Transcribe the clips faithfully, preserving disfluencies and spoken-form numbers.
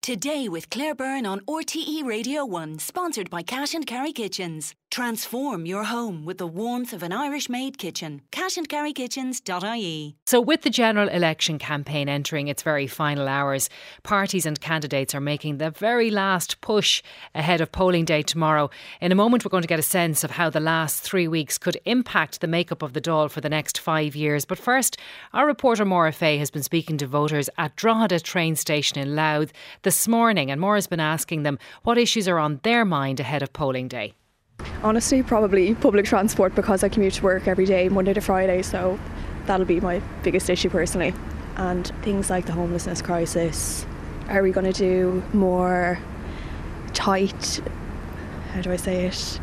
Today with Claire Byrne on R T E Radio one, sponsored by Cash and Carry Kitchens. Transform your home with the warmth of an Irish-made kitchen. cash and carry kitchens dot I E. So with the general election campaign entering its very final hours, parties and candidates are making the very last push ahead of polling day tomorrow. In a moment, we're going to get a sense of how the last three weeks could impact the makeup of the Dáil for the next five years. But first, our reporter Maura Fay has been speaking to voters at Drogheda train station in Louth this morning, and Maura's been asking them what issues are on their mind ahead of polling day. Honestly, probably public transport, because I commute to work every day, Monday to Friday, so that'll be my biggest issue personally. And things like the homelessness crisis. Are we going to do more tight, how do I say it,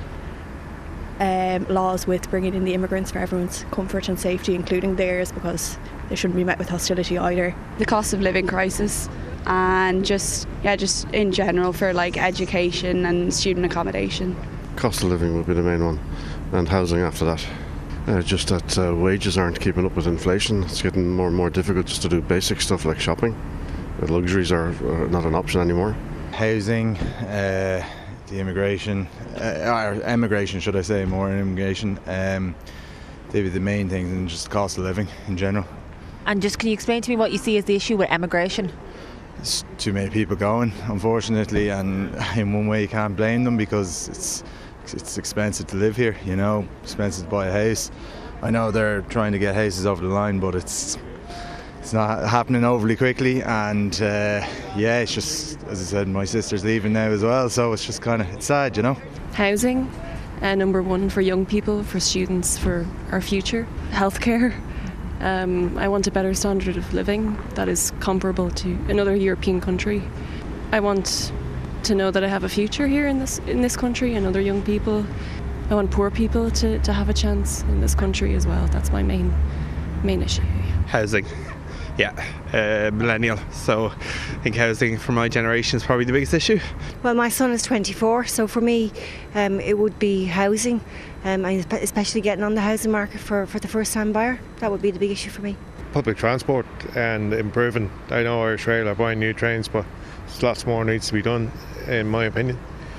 um, laws with bringing in the immigrants for everyone's comfort and safety, including theirs, because they shouldn't be met with hostility either. The cost of living crisis, and just, yeah, just in general for like education and student accommodation. Cost of living would be the main one, and housing after that. Uh, just that uh, wages aren't keeping up with inflation. It's getting more and more difficult just to do basic stuff like shopping. Uh, luxuries are, are not an option anymore. Housing, uh, the immigration, uh, or emigration should I say, more immigration. Um, they'd be the main things, and just the cost of living in general. And just can you explain to me what you see as the issue with emigration? There's too many people going, unfortunately, and in one way you can't blame them, because it's it's expensive to live here, you know, expensive to buy a house. I know they're trying to get houses over the line, but it's it's not happening overly quickly, and uh, yeah, it's just, as I said, my sister's leaving now as well, so it's just kind of, it's sad, you know. Housing, uh, number one for young people, for students, for our future. Healthcare. Um, I want a better standard of living that is comparable to another European country. I want to know that I have a future here in this in this country, and other young people. I want poor people to, to have a chance in this country as well. That's my main main issue. Housing, yeah, uh, millennial. So I think housing for my generation is probably the biggest issue. Well, my son is twenty-four, so for me um, it would be housing, um, and especially getting on the housing market for, for the first time buyer. That would be the big issue for me. Public transport and improving. I know Irish Rail are buying new trains, but lots more needs to be done, in my opinion.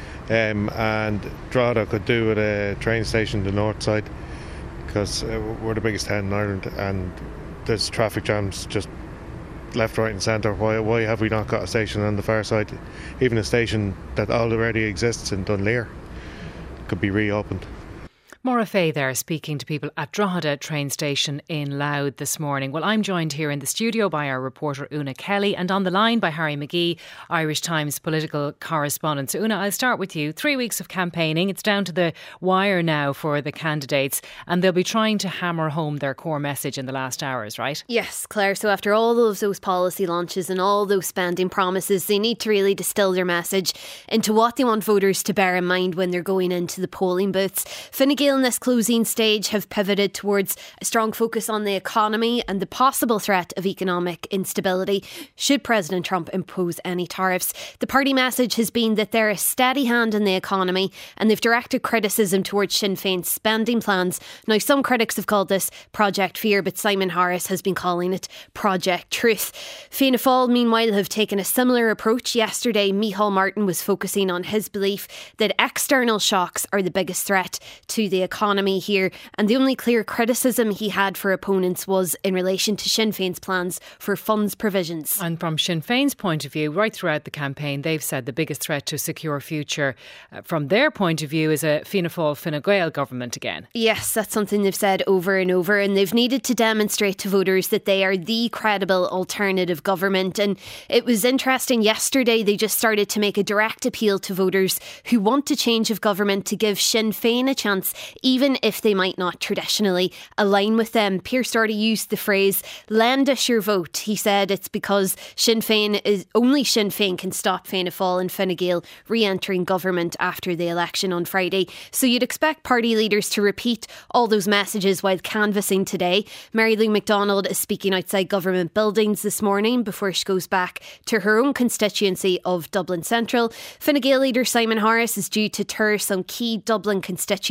Um, and Drogheda could do with a train station the north side, because uh, we're the biggest town in Ireland, and there's traffic jams just left, right and centre. Why, why have we not got a station on the far side? Even a station that already exists in Dunleer could be reopened. Maura Fay there speaking to people at Drogheda train station in Louth this morning. Well, I'm joined here in the studio by our reporter Una Kelly, and on the line by Harry McGee, Irish Times political correspondent. So Una, I'll start with you. Three weeks of campaigning. It's down to the wire now for the candidates, and they'll be trying to hammer home their core message in the last hours, right? Yes, Claire. So after all of those policy launches and all those spending promises, they need to really distill their message into what they want voters to bear in mind when they're going into the polling booths. Fine Gael in this closing stage have pivoted towards a strong focus on the economy and the possible threat of economic instability should President Trump impose any tariffs. The party message has been that they're a steady hand in the economy, and they've directed criticism towards Sinn Féin's spending plans. Now, some critics have called this Project Fear, but Simon Harris has been calling it Project Truth. Fianna Fáil, meanwhile, have taken a similar approach. Yesterday, Micheál Martin was focusing on his belief that external shocks are the biggest threat to the economy here, and the only clear criticism he had for opponents was in relation to Sinn Féin's plans for funds provisions. And from Sinn Féin's point of view, right throughout the campaign, they've said the biggest threat to a secure future uh, from their point of view is a Fianna Fáil Fine Gael government again. Yes, that's something they've said over and over, and they've needed to demonstrate to voters that they are the credible alternative government. And it was interesting, yesterday they just started to make a direct appeal to voters who want a change of government to give Sinn Féin a chance, even if they might not traditionally align with them. Pearse Doherty used the phrase, lend us your vote. He said it's because Sinn Féin is, only Sinn Féin can stop Fianna Fáil and Fine Gael re-entering government after the election on Friday. So you'd expect party leaders to repeat all those messages while canvassing today. Mary Lou McDonald is speaking outside government buildings this morning before she goes back to her own constituency of Dublin Central. Fine Gael leader Simon Harris is due to tour some key Dublin constituencies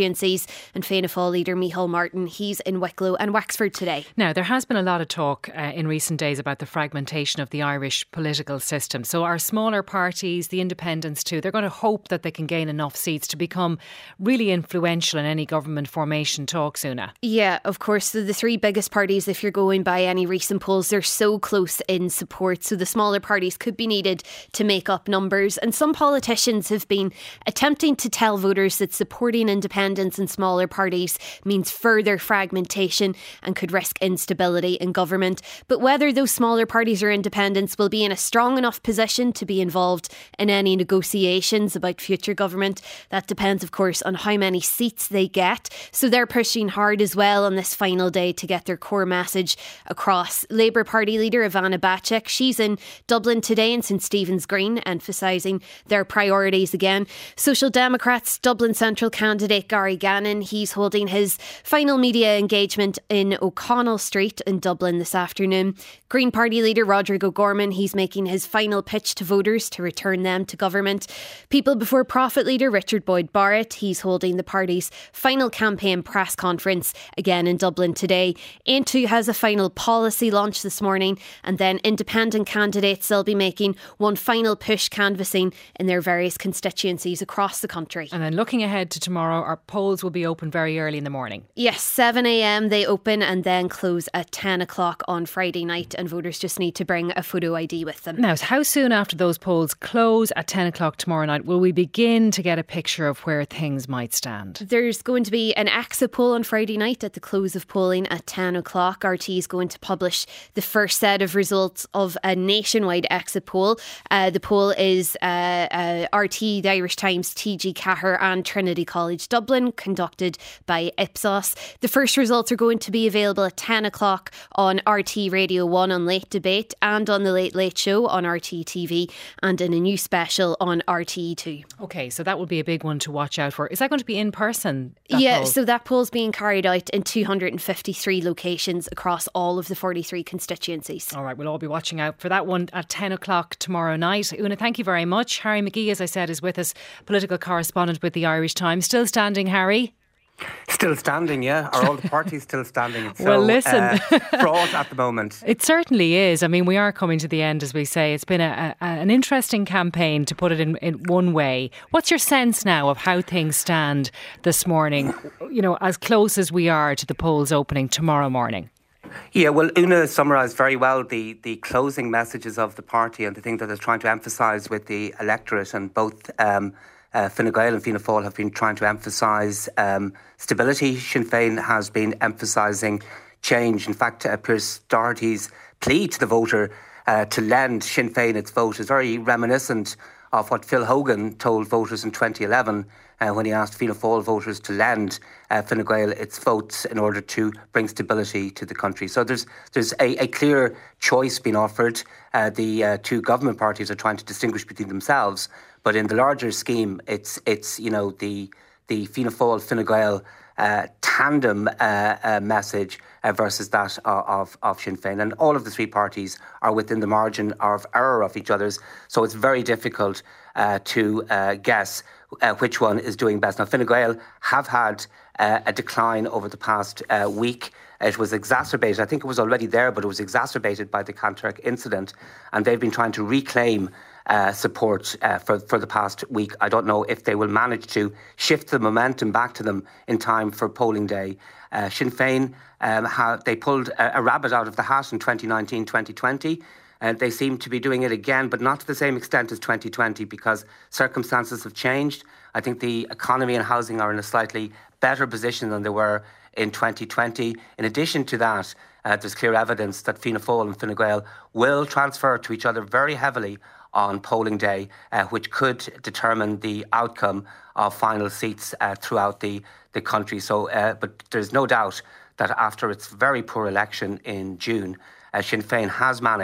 parties. And Fianna Fáil leader Micheál Martin, he's in Wicklow and Wexford today. Now, there has been a lot of talk uh, in recent days about the fragmentation of the Irish political system. So our smaller parties, the independents too, they're going to hope that they can gain enough seats to become really influential in any government formation talks, Una. Yeah, of course. So the three biggest parties, if you're going by any recent polls, they're so close in support. So the smaller parties could be needed to make up numbers. And some politicians have been attempting to tell voters that supporting independents and smaller parties means further fragmentation and could risk instability in government. But whether those smaller parties or independents will be in a strong enough position to be involved in any negotiations about future government, that depends, of course, on how many seats they get. So they're pushing hard as well on this final day to get their core message across. Labour Party leader Ivana Bacik, she's in Dublin today in St Stephen's Green, emphasising their priorities again. Social Democrats Dublin Central candidate Gary Gannon, he's holding his final media engagement in O'Connell Street in Dublin this afternoon. Green Party leader Roderick O'Gorman, he's making his final pitch to voters to return them to government. People Before Profit leader Richard Boyd Barrett, he's holding the party's final campaign press conference again in Dublin today. Aintu has a final policy launch this morning, and then independent candidates, they'll be making one final push canvassing in their various constituencies across the country. And then looking ahead to tomorrow, our polls will be open very early in the morning. Yes, seven a m they open and then close at ten o'clock on Friday night, and voters just need to bring a photo I D with them. Now, how soon after those polls close at ten o'clock tomorrow night will we begin to get a picture of where things might stand? There's going to be an exit poll on Friday night at the close of polling at ten o'clock. R T is going to publish the first set of results of a nationwide exit poll. Uh, the poll is uh, uh, R T, the Irish Times, T G Ceathair and Trinity College Dublin, conducted by Ipsos. The first results are going to be available at ten o'clock on R T Radio one on Late Debate and on the Late Late Show on R T T V and in a new special on R T E two. OK, so that will be a big one to watch out for. Is that going to be in person? Yeah, poll? So that poll's being carried out in two hundred fifty-three locations across all of the forty-three constituencies. All right, we'll all be watching out for that one at ten o'clock tomorrow night. Una, thank you very much. Harry McGee, as I said, is with us, political correspondent with the Irish Times. Still standing, Harry? Still standing, yeah. Are all the parties still standing? It's well, so, listen. Uh, fraught at the moment. It certainly is. I mean, we are coming to the end, as we say. It's been a, a, an interesting campaign, to put it in, in one way. What's your sense now of how things stand this morning, you know, as close as we are to the polls opening tomorrow morning? Yeah, well, Una summarised very well the, the closing messages of the party and the thing that they're trying to emphasise with the electorate, and both um, uh, Fine Gael and Fianna Fáil have been trying to emphasise um, stability. Sinn Féin has been emphasising change. In fact, uh, Pearse Doherty's plea to the voter uh, to lend Sinn Féin its vote is very reminiscent of what Phil Hogan told voters in twenty eleven uh, when he asked Fianna Fáil voters to lend uh, Fine Gael its votes in order to bring stability to the country. So there's there's a, a clear choice being offered. Uh, the uh, two government parties are trying to distinguish between themselves, but in the larger scheme, it's it's you know the the Fianna Fáil Fine Gael uh, tandem uh, uh, message uh, versus that of, of, of Sinn Féin. And all of the three parties are within the margin of error of each other's. So it's very difficult uh, to uh, guess uh, which one is doing best. Now, Fine Gael have had uh, a decline over the past uh, week. It was exacerbated. I think it was already there, but it was exacerbated by the Cantarech incident. And they've been trying to reclaim Uh, support uh, for, for the past week. I don't know if they will manage to shift the momentum back to them in time for polling day. Uh, Sinn Féin, um, have, they pulled a, a rabbit out of the hat in twenty nineteen twenty twenty. And uh, they seem to be doing it again, but not to the same extent as twenty twenty, because circumstances have changed. I think the economy and housing are in a slightly better position than they were in twenty twenty. In addition to that, uh, there's clear evidence that Fianna Fáil and Fine Gael will transfer to each other very heavily on polling day, uh, which could determine the outcome of final seats uh, throughout the, the country. So, uh, but there's no doubt that after its very poor election in June, uh, Sinn Féin has managed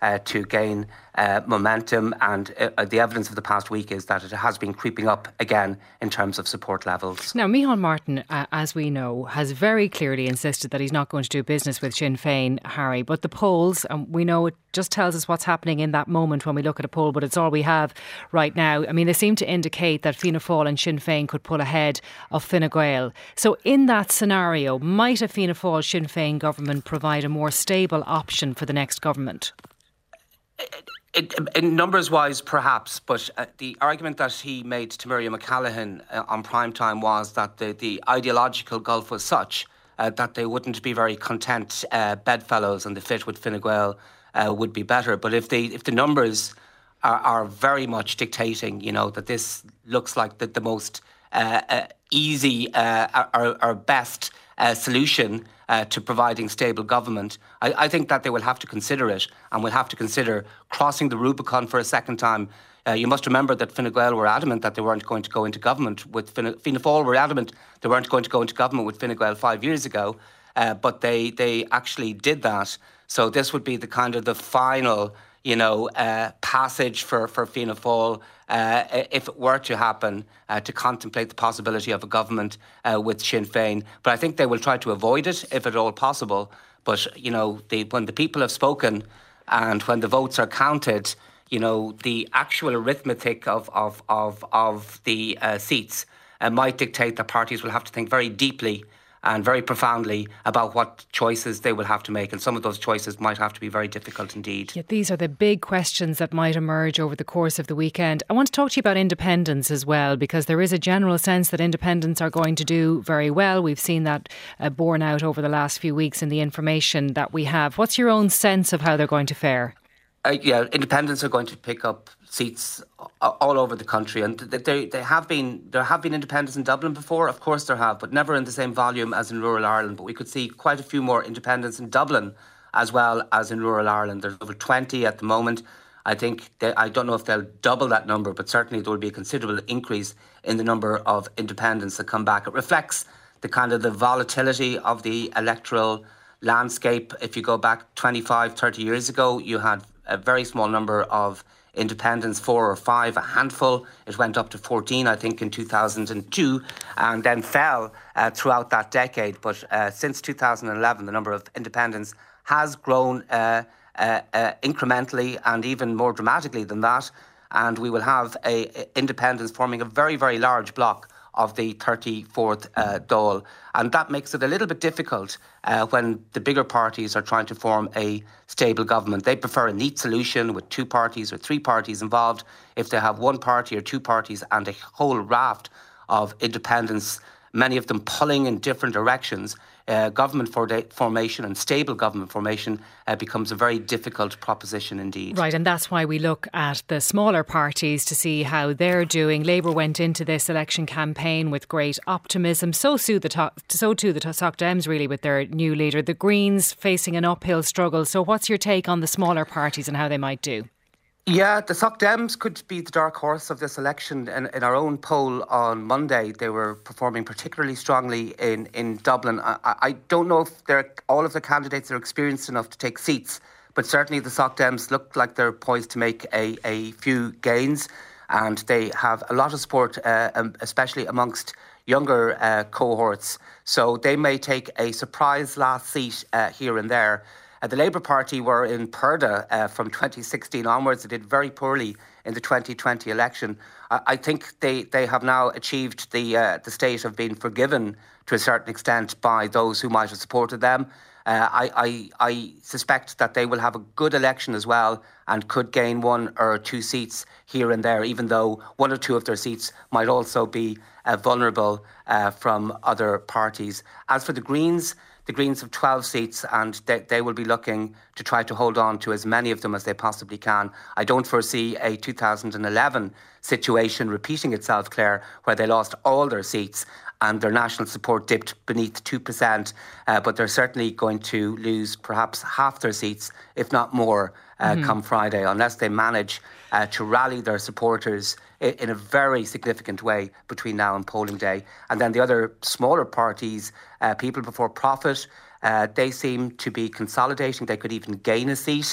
uh, to gain uh, momentum, and uh, the evidence of the past week is that it has been creeping up again in terms of support levels. Now, Micheál Martin, uh, as we know, has very clearly insisted that he's not going to do business with Sinn Féin, Harry, but the polls, and we know it just tells us what's happening in that moment when we look at a poll, but it's all we have right now. I mean, they seem to indicate that Fianna Fáil and Sinn Féin could pull ahead of Fine Gael. So in that scenario, might a Fianna Fáil Sinn Féin government provide a more stable option for the next government? It, in numbers wise, perhaps, but uh, the argument that he made to Miriam O'Callaghan uh, on primetime was that the, the ideological gulf was such uh, that they wouldn't be very content uh, bedfellows, and the fit with Fine Gael uh, would be better. But if the if the numbers are, are very much dictating, you know, that this looks like the, the most uh, uh, easy uh, or, or best uh, solution Uh, to providing stable government, I, I think that they will have to consider it, and will have to consider crossing the Rubicon for a second time. Uh, you must remember that Fine Gael were adamant that they weren't going to go into government with Fine, Fianna Fáil were adamant they weren't going to go into government with Fine Gael five years ago, uh, but they they actually did that. So this would be the kind of the final, you know, uh, passage for for Fianna Fáil, uh, if it were to happen, uh, to contemplate the possibility of a government uh, with Sinn Féin. But I think they will try to avoid it if at all possible. But, you know, the, when the people have spoken and when the votes are counted, you know, the actual arithmetic of, of, of, of the uh, seats uh, might dictate that parties will have to think very deeply and very profoundly about what choices they will have to make. And some of those choices might have to be very difficult indeed. Yeah, these are the big questions that might emerge over the course of the weekend. I want to talk to you about independents as well, because there is a general sense that independents are going to do very well. We've seen that uh, borne out over the last few weeks in the information that we have. What's your own sense of how they're going to fare? Uh, yeah, independents are going to pick up seats all over the country, and they they have been there have been independents in Dublin before, of course there have, but never in the same volume as in rural Ireland. But we could see quite a few more independents in Dublin as well as in rural Ireland. There's over twenty at the moment. I think they, I don't know if they'll double that number, but certainly there will be a considerable increase in the number of independents that come back. It reflects the kind of the volatility of the electoral landscape. If you go back twenty-five, thirty years ago, you had a very small number of independents, four or five, a handful. It went up to fourteen, I think, in two thousand two, and then fell uh, throughout that decade. But uh, since two thousand eleven, the number of independents has grown uh, uh, uh, incrementally and even more dramatically than that. And we will have a, a independents forming a very, very large block of the thirty-fourth uh, Dáil. And that makes it a little bit difficult uh, when the bigger parties are trying to form a stable government. They prefer a neat solution with two parties or three parties involved. If they have one party or two parties and a whole raft of independents, many of them pulling in different directions, uh, government for formation and stable government formation uh, becomes a very difficult proposition indeed. Right, and that's why we look at the smaller parties to see how they're doing. Labour went into this election campaign with great optimism. So too the to- so too the Soc Dems really with their new leader. The Greens facing an uphill struggle. So what's your take on the smaller parties and how they might do? Yeah, the Soc Dems could be the dark horse of this election. In, in our own poll on Monday, they were performing particularly strongly in, in Dublin. I, I don't know if they're, all of the candidates are experienced enough to take seats, but certainly the Soc Dems look like they're poised to make a, a few gains, and they have a lot of support, uh, especially amongst younger uh, cohorts. So they may take a surprise last seat uh, here and there. Uh, the Labour Party were in Purda uh, from twenty sixteen onwards. They did very poorly in the twenty twenty election. I, I think they, they have now achieved the uh, the state of being forgiven to a certain extent by those who might have supported them. Uh, I, I, I suspect that they will have a good election as well and could gain one or two seats here and there, even though one or two of their seats might also be uh, vulnerable uh, from other parties. As for the Greens, the Greens have twelve seats, and they, they will be looking to try to hold on to as many of them as they possibly can. I don't foresee a two thousand eleven situation repeating itself, Claire, where they lost all their seats and their national support dipped beneath two percent. Uh, but they're certainly going to lose perhaps half their seats, if not more, uh, mm-hmm. come Friday, unless they manage uh, to rally their supporters in, in a very significant way between now and polling day. And then the other smaller parties, uh, People Before Profit, uh, they seem to be consolidating. They could even gain a seat.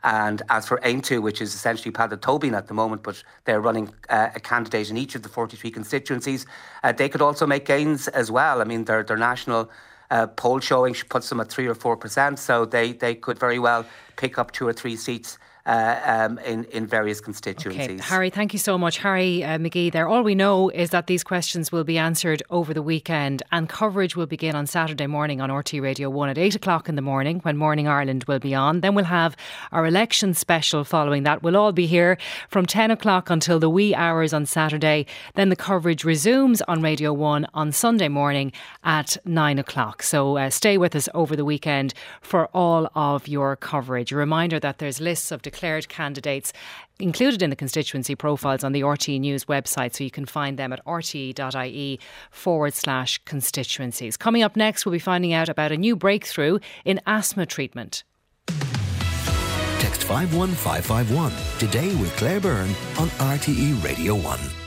And as for Aontú, which is essentially Peadar Tóibín at the moment, but they're running uh, a candidate in each of the forty-three constituencies, uh, they could also make gains as well. I mean, their, their national uh, poll showing puts them at three or four percent, so they, they could very well pick up two or three seats Uh, um, in, in various constituencies. Okay. Harry, thank you so much. Harry uh, McGee there. All we know is that these questions will be answered over the weekend, and coverage will begin on Saturday morning on R T Radio one at eight o'clock in the morning when Morning Ireland will be on. Then we'll have our election special following that. We'll all be here from ten o'clock until the wee hours on Saturday. Then the coverage resumes on Radio one on Sunday morning at nine o'clock. So uh, stay with us over the weekend for all of your coverage. A reminder that there's lists of declared candidates included in the constituency profiles on the R T E News website, so you can find them at rte.ie forward slash constituencies. Coming up next, we'll be finding out about a new breakthrough in asthma treatment. Text five one five five one today with Claire Byrne on R T E Radio one.